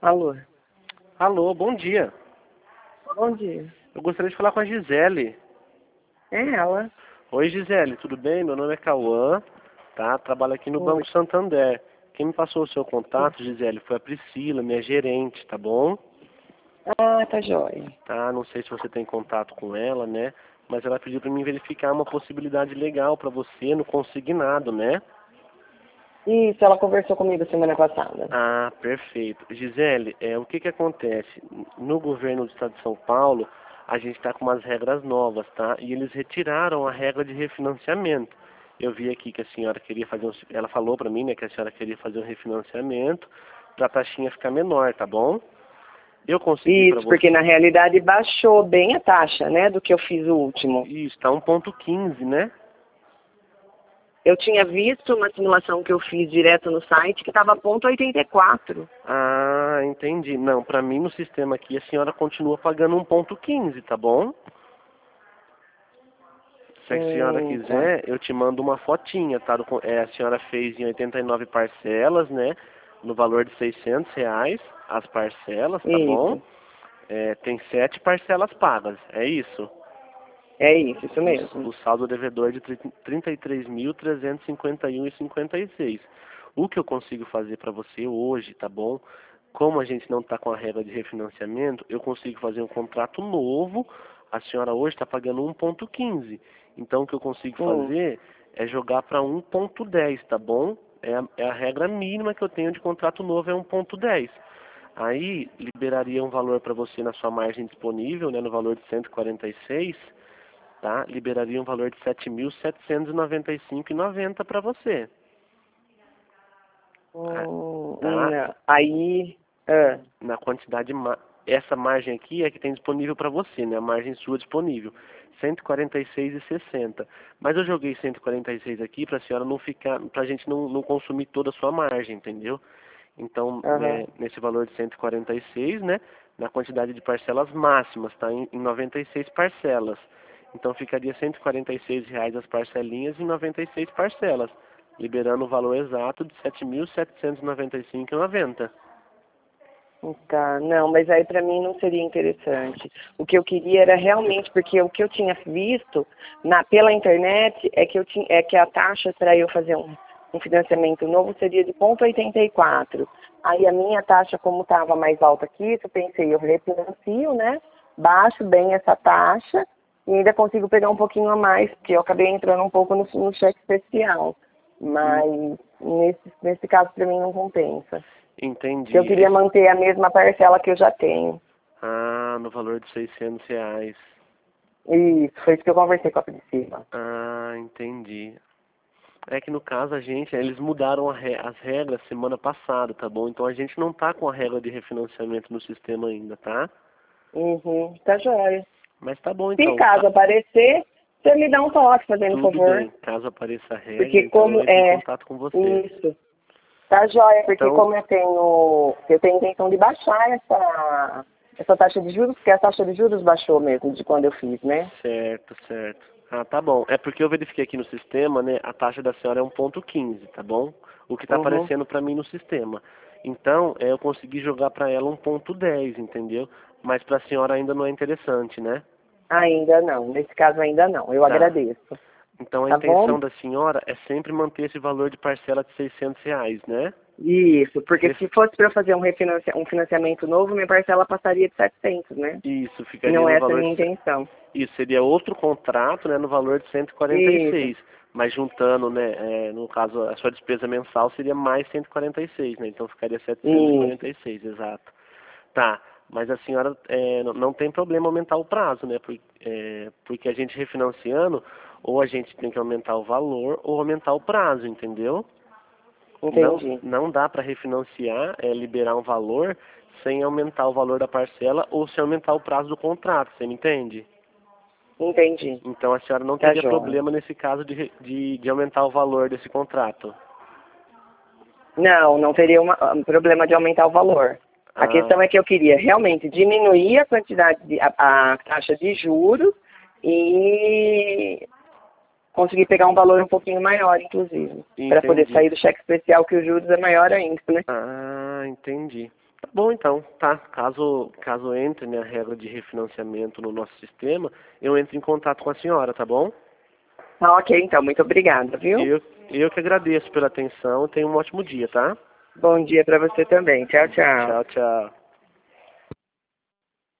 Alô. Alô, bom dia. Bom dia. Eu gostaria de falar com a Gisele. É ela. Oi, Gisele, tudo bem? Meu nome é Cauã, tá? Trabalho aqui no Oi. Banco Santander. Quem me passou o seu contato, Gisele, foi a Priscila, minha gerente, tá bom? Ah, tá jóia. Tá, não sei se você tem contato com ela, né? Mas ela pediu para mim verificar uma possibilidade legal para você no consignado, né? Isso, ela conversou comigo semana passada. Ah, perfeito. Gisele, o que que acontece? No governo do estado de São Paulo, a gente está com umas regras novas, tá? E eles retiraram a regra de refinanciamento. Eu vi aqui que a senhora queria fazer ela falou para mim, né, que a senhora queria fazer um refinanciamento para a taxinha ficar menor, tá bom? Eu consegui para Isso, porque você. na realidade baixou bem a taxa, né, do que eu fiz o último. Isso, tá 1,15, né? Eu tinha visto uma simulação que eu fiz direto no site que estava 0,84. Ah, entendi. Não, para mim no sistema aqui a senhora continua pagando 1,15, tá bom? Se a senhora Tá. quiser, eu te mando uma fotinha, tá? A senhora fez em 89 parcelas, né? No valor de R$ 600 as parcelas, tá bom? Isso. Tem 7 parcelas pagas, é isso? É isso mesmo. O saldo devedor de 33.351,56. O que eu consigo fazer para você hoje, tá bom? Como a gente não está com a regra de refinanciamento, eu consigo fazer um contrato novo. A senhora hoje está pagando 1,15. Então o que eu consigo fazer é jogar para 1,10, tá bom? É a regra mínima que eu tenho de contrato novo, é 1,10. Aí liberaria um valor para você na sua margem disponível, né, no valor de 146, tá? Liberaria um valor de 7.795,90 para você. Tá? Não. Aí. Na quantidade, essa margem aqui é que tem disponível para você, né? A margem sua disponível, 146,60. Mas eu joguei 146 aqui para a senhora não ficar, para a gente não consumir toda a sua margem, entendeu? Então, nesse valor de 146, né? Na quantidade de parcelas máximas, tá? Em 96 parcelas. Então ficaria R$ 146 as parcelinhas em 96 parcelas, liberando o valor exato de 7.795,90. Tá, não, mas aí para mim não seria interessante. O que eu queria era realmente, porque o que eu tinha visto pela internet é que a taxa para eu fazer um financiamento novo seria de 0,84. Aí a minha taxa, como estava mais alta que isso, eu pensei, eu refinancio, né? Baixo bem essa taxa e ainda consigo pegar um pouquinho a mais, porque eu acabei entrando um pouco no cheque especial. Mas nesse caso para mim não compensa. Entendi. Eu queria manter a mesma parcela que eu já tenho. Ah, no valor de R$ 600. Isso, foi isso que eu conversei com a Priscila. Ah, entendi. É que no caso eles mudaram as regras semana passada, tá bom? Então a gente não tá com a regra de refinanciamento no sistema ainda, tá? Tá joia. Mas tá bom Se então. caso aparecer, você me dá um toque, fazendo um Tudo favor. bem. Caso apareça a regra, Porque então eu como entro em contato com você. isso, tá joia, porque Então, como eu tenho intenção de baixar essa taxa de juros, porque a taxa de juros baixou mesmo de quando eu fiz, né? certo, certo. Ah, tá bom. É porque eu verifiquei aqui no sistema, né? A taxa da senhora é 1,15, tá bom? O que tá aparecendo para mim no sistema. Então, eu consegui jogar para ela 1,10, entendeu? Mas para a senhora ainda não é interessante, né? Ainda não, nesse caso ainda não. Eu Tá. agradeço. Então a Tá bom? intenção da senhora é sempre manter esse valor de parcela de R$ 600, né? Isso, porque se fosse para eu fazer um financiamento novo, minha parcela passaria de 700, né? Isso, E ficaria não no é essa a valor minha de... intenção. Isso, seria outro contrato, né, no valor de Isso, 146. Mas juntando, né, no caso, a sua despesa mensal seria mais 146, né? Então ficaria isso. 746, exato. Tá, mas a senhora não tem problema aumentar o prazo, né? Porque a gente refinanciando, ou a gente tem que aumentar o valor ou aumentar o prazo, entendeu? Entendi. Não dá para refinanciar, liberar um valor sem aumentar o valor da parcela ou sem aumentar o prazo do contrato, você me entende? Entendi. Então a senhora não Tá teria joia. problema nesse caso de aumentar o valor desse contrato. Não, não teria um problema de aumentar o valor. A Ah, questão é que eu queria realmente diminuir a quantidade a taxa de juros e conseguir pegar um valor um pouquinho maior, inclusive, para poder entendi. sair do cheque especial, que os juros é maior ainda, né? Ah, entendi. Tá bom, então, tá. Caso entre, né, a regra de refinanciamento no nosso sistema, eu entro em contato com a senhora, tá bom? Tá ok, então. Muito obrigada, viu? Eu que agradeço pela atenção. Tenha um ótimo dia, tá? Bom dia para você também. Tchau, tchau. Tchau, tchau.